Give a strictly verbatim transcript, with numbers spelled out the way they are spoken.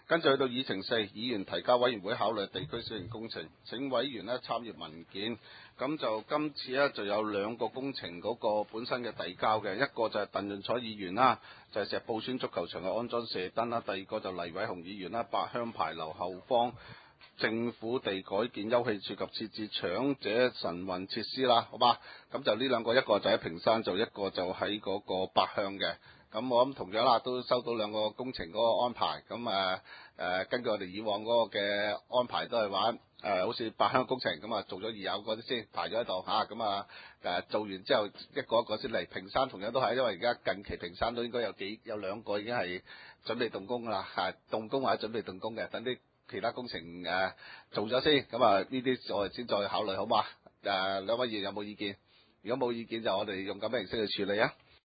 跟住去到議程四，議員提交委員會考慮地區小型工程，請委員呢參閱文件。咁就今次呢就有兩個工程嗰個本身嘅遞交嘅，一個就係鄧潤彩議員啦，就係、是、石埔村足球場嘅安裝射燈啦；第二個就黎偉雄議員啦，八鄉牌樓後方政府地改建休憩處及設置長者晨運設施啦，好嘛？咁就呢兩個，一個就喺屏山做，一個就喺嗰個八鄉嘅。咁我諗同樣啦，都收到兩個工程嗰個安排。咁誒誒，根據我哋以往嗰個嘅安排都係話誒，好似八鄉工程咁啊，做咗二有嗰啲先排咗喺度嚇。咁啊誒，做完之後一個一個先嚟。屏山同樣都係，因為而家近期屏山都應該有幾有兩個已經係準備動工㗎啦，係動工或者準備動工嘅，等啲其他工程誒、呃、做咗先。咁啊呢啲我哋先再考慮好嘛？誒、呃、兩位議員有冇意見？如果冇意見就我哋用咁嘅形式去處理啊。